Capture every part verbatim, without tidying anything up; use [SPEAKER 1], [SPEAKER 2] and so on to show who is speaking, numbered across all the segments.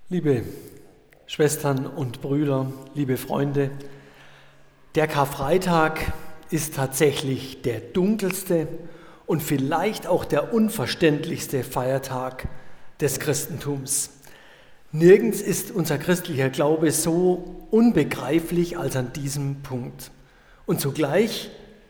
[SPEAKER 1] Liebe Schwestern und Brüder, liebe Freunde, der Karfreitag ist tatsächlich der dunkelste und vielleicht auch der unverständlichste Feiertag des Christentums. Nirgends ist unser christlicher Glaube so unbegreiflich als an diesem Punkt. Und zugleich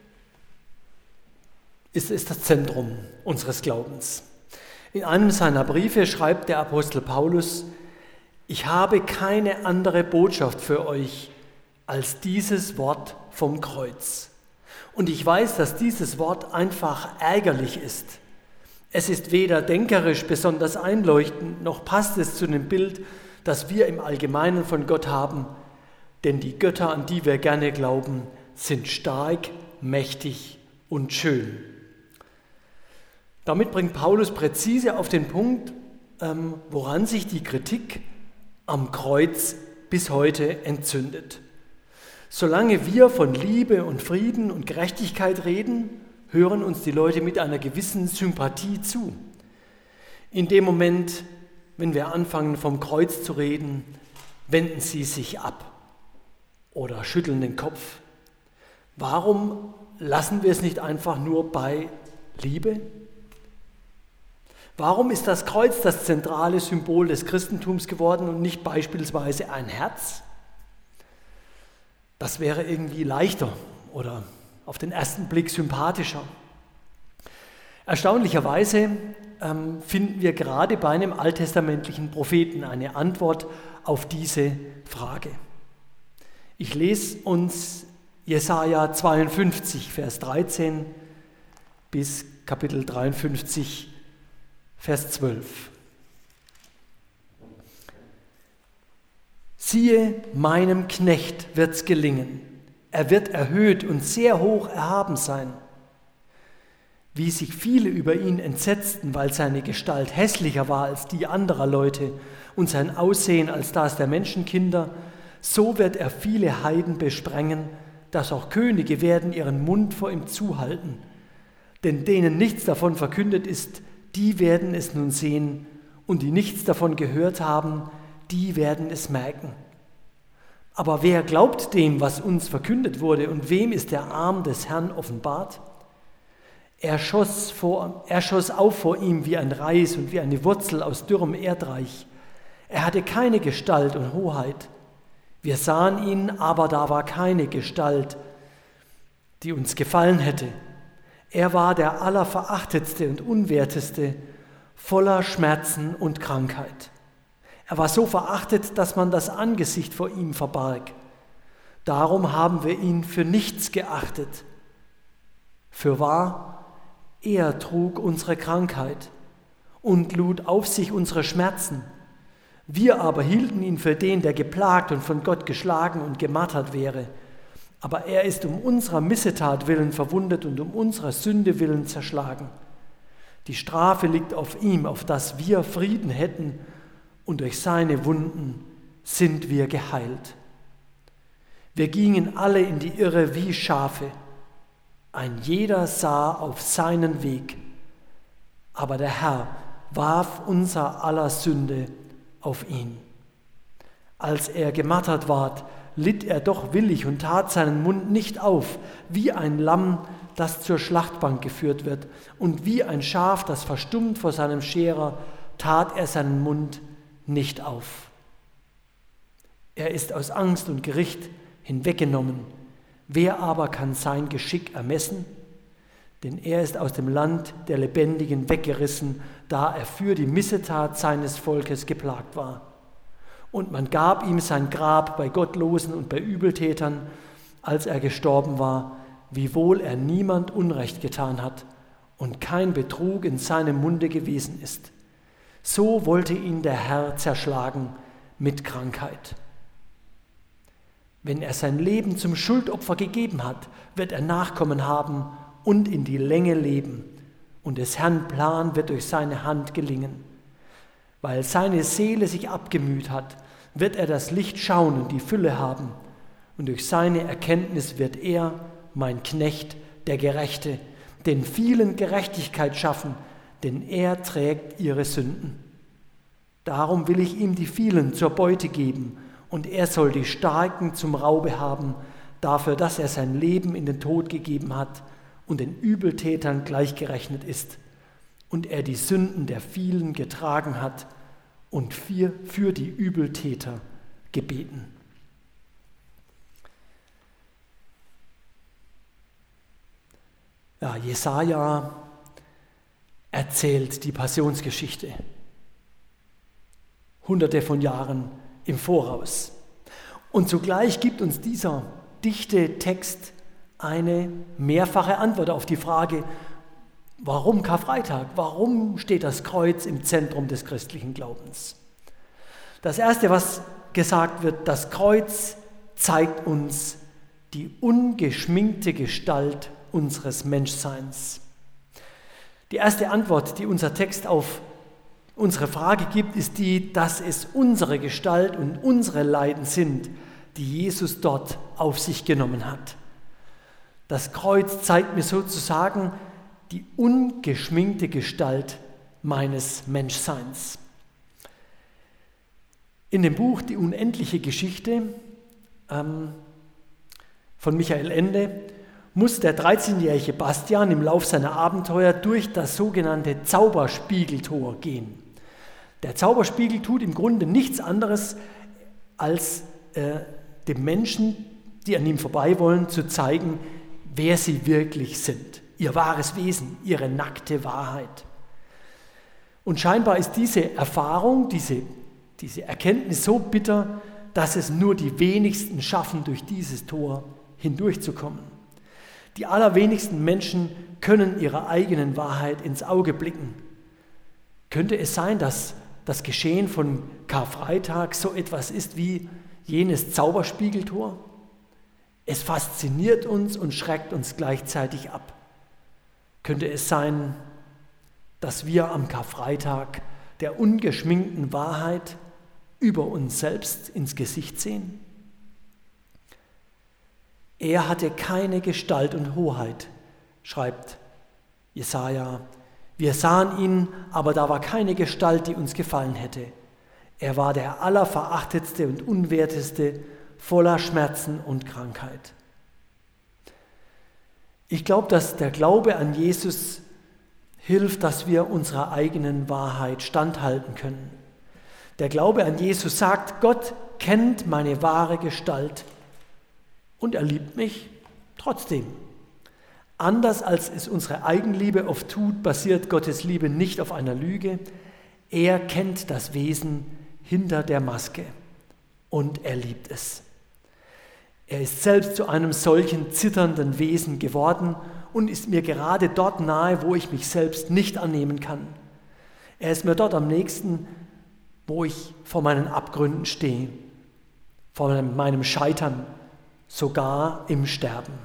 [SPEAKER 1] ist es das Zentrum unseres Glaubens. In einem seiner Briefe schreibt der Apostel Paulus: Ich habe keine andere Botschaft für euch als dieses Wort vom Kreuz. Und ich weiß, dass dieses Wort einfach ärgerlich ist. Es ist weder denkerisch besonders einleuchtend, noch passt es zu dem Bild, das wir im Allgemeinen von Gott haben. Denn die Götter, an die wir gerne glauben, sind stark, mächtig und schön. Damit bringt Paulus präzise auf den Punkt, ähm, woran sich die Kritik am Kreuz bis heute entzündet. Solange wir von Liebe und Frieden und Gerechtigkeit reden, hören uns die Leute mit einer gewissen Sympathie zu. In dem Moment, wenn wir anfangen, vom Kreuz zu reden, wenden sie sich ab oder schütteln den Kopf. Warum lassen wir es nicht einfach nur bei Liebe? Warum ist das Kreuz das zentrale Symbol des Christentums geworden und nicht beispielsweise ein Herz? Das wäre irgendwie leichter oder auf den ersten Blick sympathischer. Erstaunlicherweise ähm, finden wir gerade bei einem alttestamentlichen Propheten eine Antwort auf diese Frage. Ich lese uns Jesaja zweiundfünfzig, Vers dreizehn bis Kapitel dreiundfünfzig, Vers zwölf. Siehe, meinem Knecht wird's gelingen. Er wird erhöht und sehr hoch erhaben sein. Wie sich viele über ihn entsetzten, weil seine Gestalt hässlicher war als die anderer Leute und sein Aussehen als das der Menschenkinder, so wird er viele Heiden besprengen, dass auch Könige werden ihren Mund vor ihm zuhalten. Denn denen nichts davon verkündet ist, die werden es nun sehen, und die nichts davon gehört haben, die werden es merken. Aber wer glaubt dem, was uns verkündet wurde, und wem ist der Arm des Herrn offenbart? Er schoss, vor, er schoss auf vor ihm wie ein Reis und wie eine Wurzel aus dürrem Erdreich. Er hatte keine Gestalt und Hoheit. Wir sahen ihn, aber da war keine Gestalt, die uns gefallen hätte. Er war der Allerverachtetste und Unwerteste, voller Schmerzen und Krankheit. Er war so verachtet, dass man das Angesicht vor ihm verbarg. Darum haben wir ihn für nichts geachtet. Fürwahr, er trug unsere Krankheit und lud auf sich unsere Schmerzen. Wir aber hielten ihn für den, der geplagt und von Gott geschlagen und gemartert wäre. Aber er ist um unserer Missetat willen verwundet und um unserer Sünde willen zerschlagen. Die Strafe liegt auf ihm, auf dass wir Frieden hätten, und durch seine Wunden sind wir geheilt. Wir gingen alle in die Irre wie Schafe. Ein jeder sah auf seinen Weg. Aber der Herr warf unser aller Sünde auf ihn. Als er gemartert ward, litt er doch willig und tat seinen Mund nicht auf, wie ein Lamm, das zur Schlachtbank geführt wird, und wie ein Schaf, das verstummt vor seinem Scherer, tat er seinen Mund nicht auf. Er ist aus Angst und Gericht hinweggenommen. Wer aber kann sein Geschick ermessen? Denn er ist aus dem Land der Lebendigen weggerissen, da er für die Missetat seines Volkes geplagt war. Und man gab ihm sein Grab bei Gottlosen und bei Übeltätern, als er gestorben war, wiewohl er niemand Unrecht getan hat und kein Betrug in seinem Munde gewesen ist. So wollte ihn der Herr zerschlagen mit Krankheit. Wenn er sein Leben zum Schuldopfer gegeben hat, wird er Nachkommen haben und in die Länge leben, und des Herrn Plan wird durch seine Hand gelingen. Weil seine Seele sich abgemüht hat, wird er das Licht schauen und die Fülle haben, und durch seine Erkenntnis wird er, mein Knecht, der Gerechte, den vielen Gerechtigkeit schaffen, denn er trägt ihre Sünden. Darum will ich ihm die vielen zur Beute geben, und er soll die Starken zum Raube haben, dafür, dass er sein Leben in den Tod gegeben hat und den Übeltätern gleichgerechnet ist, und er die Sünden der vielen getragen hat und für, für die Übeltäter gebeten. Ja, Jesaja erzählt die Passionsgeschichte hunderte von Jahren im Voraus. Und zugleich gibt uns dieser dichte Text eine mehrfache Antwort auf die Frage, warum Karfreitag? Warum steht das Kreuz im Zentrum des christlichen Glaubens? Das Erste, was gesagt wird, das Kreuz zeigt uns die ungeschminkte Gestalt unseres Menschseins. Die erste Antwort, die unser Text auf unsere Frage gibt, ist die, dass es unsere Gestalt und unsere Leiden sind, die Jesus dort auf sich genommen hat. Das Kreuz zeigt mir sozusagen die ungeschminkte Gestalt meines Menschseins. In dem Buch Die unendliche Geschichte ähm, von Michael Ende muss der dreizehnjährige Bastian im Lauf seiner Abenteuer durch das sogenannte Zauberspiegeltor gehen. Der Zauberspiegel tut im Grunde nichts anderes, als äh, dem Menschen, die an ihm vorbei wollen, zu zeigen, wer sie wirklich sind, ihr wahres Wesen, ihre nackte Wahrheit. Und scheinbar ist diese Erfahrung, diese, diese Erkenntnis so bitter, dass es nur die wenigsten schaffen, durch dieses Tor hindurchzukommen. Die allerwenigsten Menschen können ihrer eigenen Wahrheit ins Auge blicken. Könnte es sein, dass das Geschehen von Karfreitag so etwas ist wie jenes Zauberspiegeltor? Es fasziniert uns und schreckt uns gleichzeitig ab. Könnte es sein, dass wir am Karfreitag der ungeschminkten Wahrheit über uns selbst ins Gesicht sehen? Er hatte keine Gestalt und Hoheit, schreibt Jesaja. Wir sahen ihn, aber da war keine Gestalt, die uns gefallen hätte. Er war der allerverachtetste und unwerteste, voller Schmerzen und Krankheit. Ich glaube, dass der Glaube an Jesus hilft, dass wir unserer eigenen Wahrheit standhalten können. Der Glaube an Jesus sagt, Gott kennt meine wahre Gestalt und er liebt mich trotzdem. Anders als es unsere Eigenliebe oft tut, basiert Gottes Liebe nicht auf einer Lüge. Er kennt das Wesen hinter der Maske und er liebt es. Er ist selbst zu einem solchen zitternden Wesen geworden und ist mir gerade dort nahe, wo ich mich selbst nicht annehmen kann. Er ist mir dort am nächsten, wo ich vor meinen Abgründen stehe, vor meinem Scheitern, sogar im Sterben.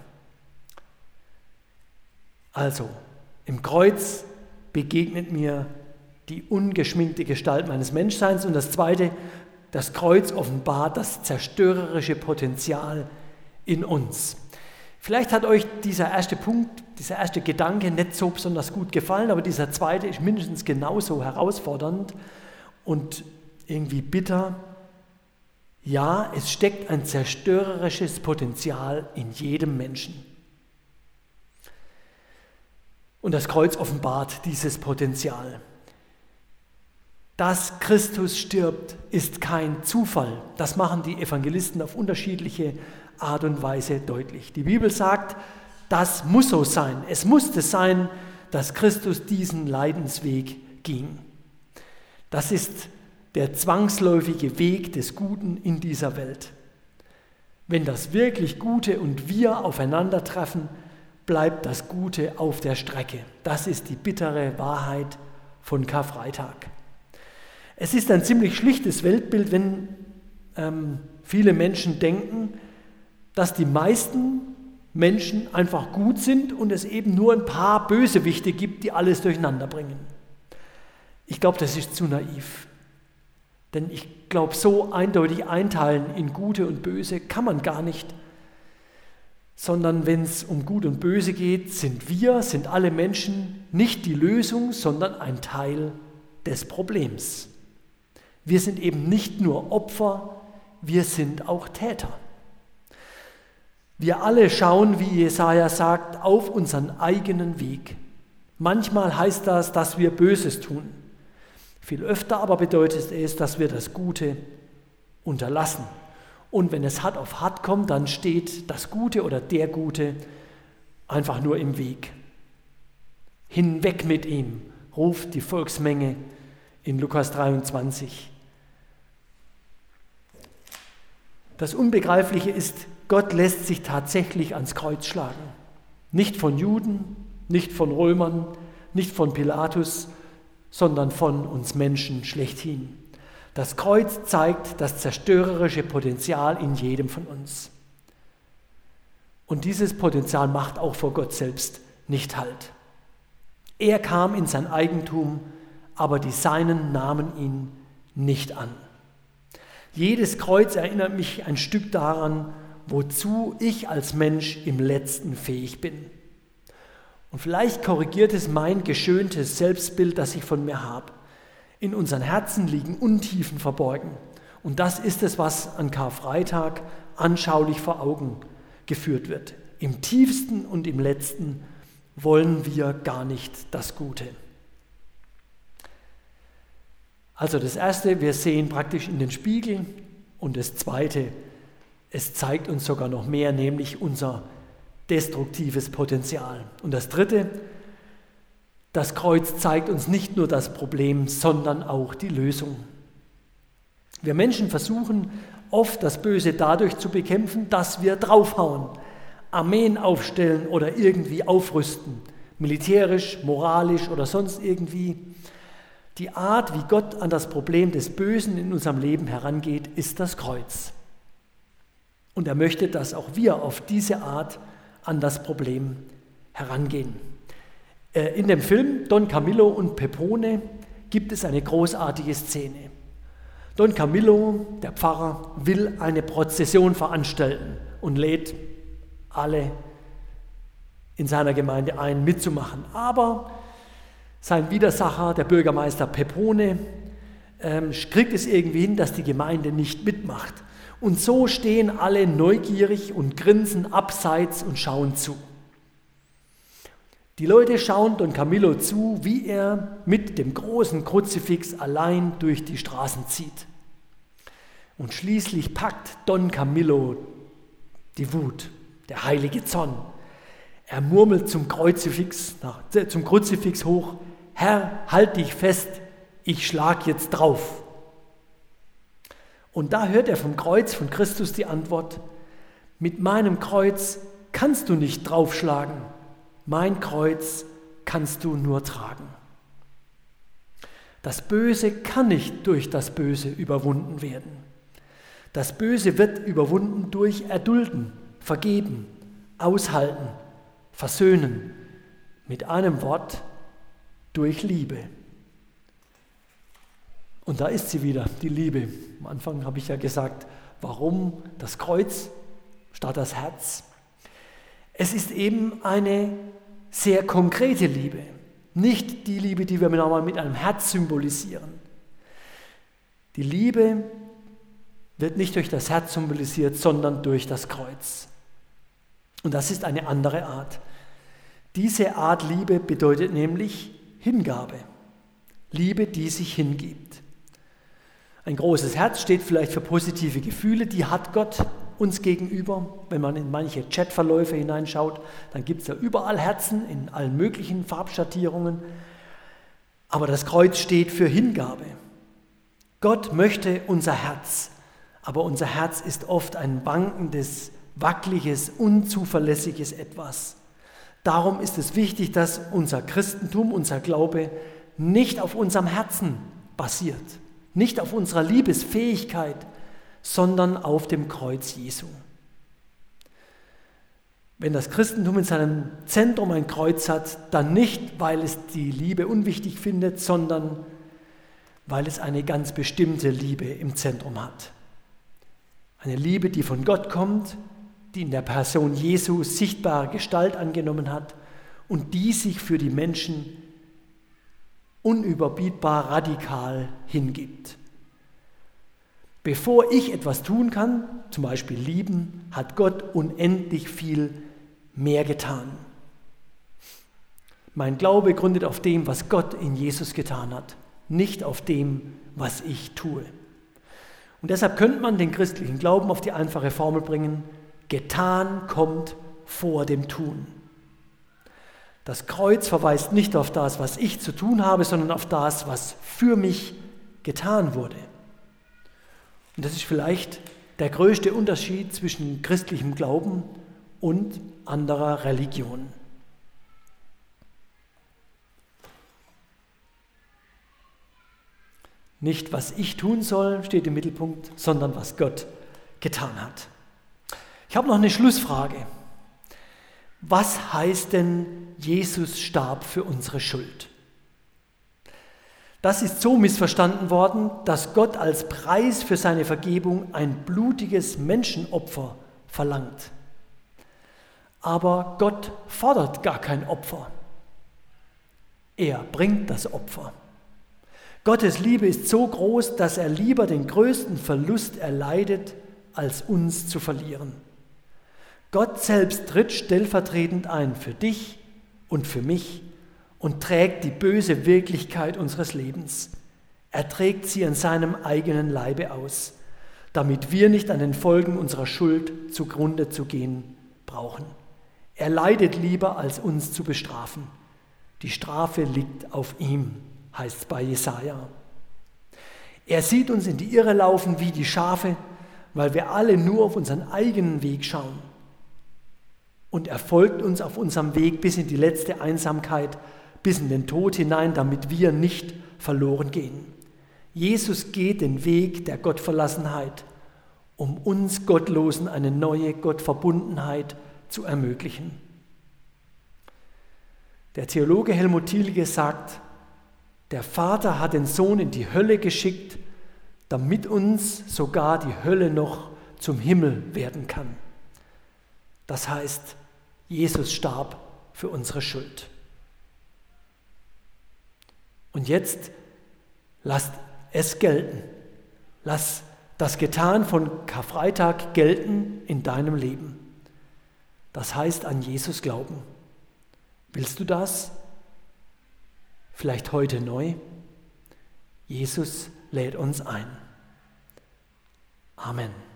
[SPEAKER 1] Also, im Kreuz begegnet mir die ungeschminkte Gestalt meines Menschseins und das Zweite, das Kreuz offenbart das zerstörerische Potenzial in uns. Vielleicht hat euch dieser erste Punkt, dieser erste Gedanke nicht so besonders gut gefallen, aber dieser zweite ist mindestens genauso herausfordernd und irgendwie bitter. Ja, es steckt ein zerstörerisches Potenzial in jedem Menschen. Und das Kreuz offenbart dieses Potenzial. Dass Christus stirbt, ist kein Zufall. Das machen die Evangelisten auf unterschiedliche Art und Weise deutlich. Die Bibel sagt, das muss so sein. Es musste sein, dass Christus diesen Leidensweg ging. Das ist der zwangsläufige Weg des Guten in dieser Welt. Wenn das wirklich Gute und wir aufeinandertreffen, bleibt das Gute auf der Strecke. Das ist die bittere Wahrheit von Karfreitag. Es ist ein ziemlich schlichtes Weltbild, wenn ähm, viele Menschen denken, dass die meisten Menschen einfach gut sind und es eben nur ein paar Bösewichte gibt, die alles durcheinander bringen. Ich glaube, das ist zu naiv. Denn ich glaube, so eindeutig einteilen in Gute und Böse kann man gar nicht. Sondern wenn es um Gut und Böse geht, sind wir, sind alle Menschen nicht die Lösung, sondern ein Teil des Problems. Wir sind eben nicht nur Opfer, wir sind auch Täter. Wir alle schauen, wie Jesaja sagt, auf unseren eigenen Weg. Manchmal heißt das, dass wir Böses tun. Viel öfter aber bedeutet es, dass wir das Gute unterlassen. Und wenn es hart auf hart kommt, dann steht das Gute oder der Gute einfach nur im Weg. Hinweg mit ihm, ruft die Volksmenge in Lukas dreiundzwanzig. Das Unbegreifliche ist, Gott lässt sich tatsächlich ans Kreuz schlagen. Nicht von Juden, nicht von Römern, nicht von Pilatus, sondern von uns Menschen schlechthin. Das Kreuz zeigt das zerstörerische Potenzial in jedem von uns. Und dieses Potenzial macht auch vor Gott selbst nicht Halt. Er kam in sein Eigentum, aber die Seinen nahmen ihn nicht an. Jedes Kreuz erinnert mich ein Stück daran, wozu ich als Mensch im Letzten fähig bin. Und vielleicht korrigiert es mein geschöntes Selbstbild, das ich von mir habe. In unseren Herzen liegen Untiefen verborgen. Und das ist es, was an Karfreitag anschaulich vor Augen geführt wird. Im tiefsten und im letzten wollen wir gar nicht das Gute. Also das Erste, wir sehen praktisch in den Spiegel. Und das Zweite, es zeigt uns sogar noch mehr, nämlich unser destruktives Potenzial. Und das Dritte, das Kreuz zeigt uns nicht nur das Problem, sondern auch die Lösung. Wir Menschen versuchen oft, das Böse dadurch zu bekämpfen, dass wir draufhauen, Armeen aufstellen oder irgendwie aufrüsten, militärisch, moralisch oder sonst irgendwie. Die Art, wie Gott an das Problem des Bösen in unserem Leben herangeht, ist das Kreuz. Und er möchte, dass auch wir auf diese Art an das Problem herangehen. In dem Film Don Camillo und Pepone gibt es eine großartige Szene. Don Camillo, der Pfarrer, will eine Prozession veranstalten und lädt alle in seiner Gemeinde ein, mitzumachen. Aber sein Widersacher, der Bürgermeister Pepone, ähm, kriegt es irgendwie hin, dass die Gemeinde nicht mitmacht. Und so stehen alle neugierig und grinsen abseits und schauen zu. Die Leute schauen Don Camillo zu, wie er mit dem großen Kruzifix allein durch die Straßen zieht. Und schließlich packt Don Camillo die Wut, der heilige Zorn. Er murmelt zum Kruzifix, nach, zum Kruzifix hoch: Herr, halt dich fest, ich schlag jetzt drauf. Und da hört er vom Kreuz von Christus die Antwort: Mit meinem Kreuz kannst du nicht draufschlagen, mein Kreuz kannst du nur tragen. Das Böse kann nicht durch das Böse überwunden werden. Das Böse wird überwunden durch Erdulden, Vergeben, Aushalten, Versöhnen. Mit einem Wort: durch Liebe. Und da ist sie wieder, die Liebe. Am Anfang habe ich ja gesagt, warum das Kreuz statt das Herz? Es ist eben eine sehr konkrete Liebe. Nicht die Liebe, die wir normal mit einem Herz symbolisieren. Die Liebe wird nicht durch das Herz symbolisiert, sondern durch das Kreuz. Und das ist eine andere Art. Diese Art Liebe bedeutet nämlich Hingabe. Liebe, die sich hingibt. Ein großes Herz steht vielleicht für positive Gefühle, die hat Gott uns gegenüber. Wenn man in manche Chatverläufe hineinschaut, dann gibt es ja überall Herzen in allen möglichen Farbschattierungen. Aber das Kreuz steht für Hingabe. Gott möchte unser Herz, aber unser Herz ist oft ein wankendes, wackeliges, unzuverlässiges Etwas. Darum ist es wichtig, dass unser Christentum, unser Glaube nicht auf unserem Herzen basiert, nicht auf unserer Liebesfähigkeit, sondern auf dem Kreuz Jesu. Wenn das Christentum in seinem Zentrum ein Kreuz hat, dann nicht, weil es die Liebe unwichtig findet, sondern weil es eine ganz bestimmte Liebe im Zentrum hat. Eine Liebe, die von Gott kommt, die in der Person Jesu sichtbare Gestalt angenommen hat und die sich für die Menschen unüberbietbar radikal hingibt. Bevor ich etwas tun kann, zum Beispiel lieben, hat Gott unendlich viel mehr getan. Mein Glaube gründet auf dem, was Gott in Jesus getan hat, nicht auf dem, was ich tue. Und deshalb könnte man den christlichen Glauben auf die einfache Formel bringen: Getan kommt vor dem Tun. Das Kreuz verweist nicht auf das, was ich zu tun habe, sondern auf das, was für mich getan wurde. Und das ist vielleicht der größte Unterschied zwischen christlichem Glauben und anderer Religion. Nicht, was ich tun soll, steht im Mittelpunkt, sondern was Gott getan hat. Ich habe noch eine Schlussfrage. Was heißt denn, Jesus starb für unsere Schuld? Das ist so missverstanden worden, dass Gott als Preis für seine Vergebung ein blutiges Menschenopfer verlangt. Aber Gott fordert gar kein Opfer. Er bringt das Opfer. Gottes Liebe ist so groß, dass er lieber den größten Verlust erleidet, als uns zu verlieren. Gott selbst tritt stellvertretend ein für dich und für mich und trägt die böse Wirklichkeit unseres Lebens. Er trägt sie an seinem eigenen Leibe aus, damit wir nicht an den Folgen unserer Schuld zugrunde zu gehen brauchen. Er leidet lieber, als uns zu bestrafen. Die Strafe liegt auf ihm, heißt es bei Jesaja. Er sieht uns in die Irre laufen wie die Schafe, weil wir alle nur auf unseren eigenen Weg schauen. Und er folgt uns auf unserem Weg bis in die letzte Einsamkeit, bis in den Tod hinein, damit wir nicht verloren gehen. Jesus geht den Weg der Gottverlassenheit, um uns Gottlosen eine neue Gottverbundenheit zu ermöglichen. Der Theologe Helmut Thielicke sagt, der Vater hat den Sohn in die Hölle geschickt, damit uns sogar die Hölle noch zum Himmel werden kann. Das heißt, Jesus starb für unsere Schuld. Und jetzt lasst es gelten. Lass das Getan von Karfreitag gelten in deinem Leben. Das heißt, an Jesus glauben. Willst du das? Vielleicht heute neu? Jesus lädt uns ein. Amen.